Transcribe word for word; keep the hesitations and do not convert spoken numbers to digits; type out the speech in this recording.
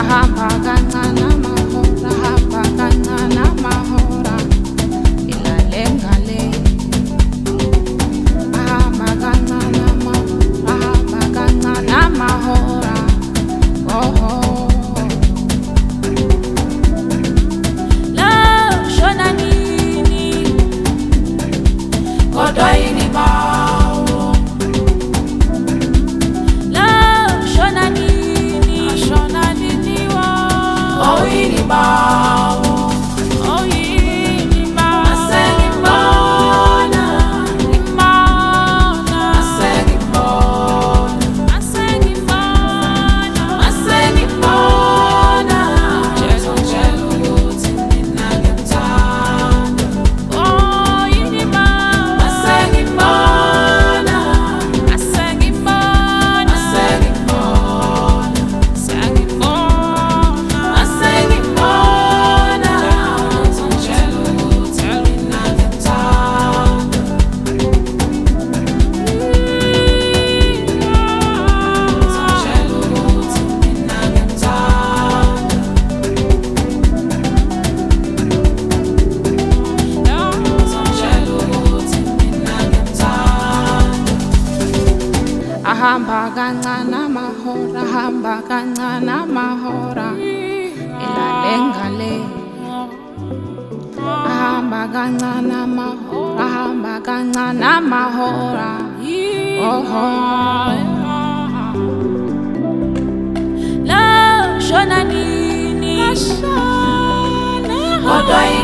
ahamba kancane amahora, ahamba kancane amahora, ilale ngale. Ahamba kancane amahora, ahamba kancane amahora, oh oh. La shona nini, kodwa yini bawo. La shona nini, shona nini wo. Oh yini bawo, oh yini bawo. Asegi mbona, mbona. Asegi mbona, asegi mbona, asegi mbona. Chelo chelo luti mina ngimthanda. Oh yini bawo. Asegi mbona, asegi mbona, asegi mbona, asegi mbona, asegi mbona. Chelo luti mina ngimthanda. Chelo luti mina ngimthanda. Chelo luti mina ngimthanda. Ahamba kancane amahora, ahamba kancane amahora, ilale ngale. Ahamba kancane amahora, ahamba kancane amahora, oh oh. La shona nini, kodwa